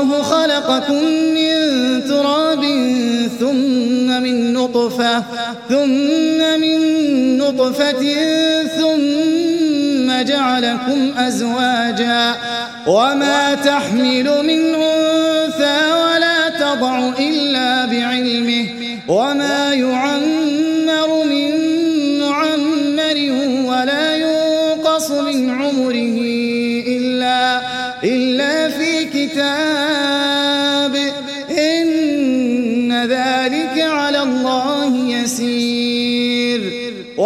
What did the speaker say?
والله خلقكم من تراب ثم من نطفة ثم جعلكم أزواجا وما تحمل من أنثى ولا تضع إلا بعلمه وما يعمر من معمر ولا ينقص من عمره إلا في كتاب إن ذلك